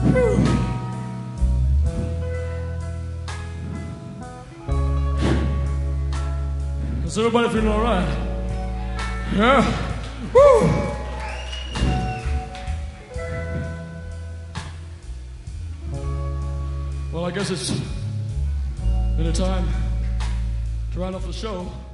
Is everybody feeling all right? Yeah? Woo! Well, I guess it's been a time to round off the show.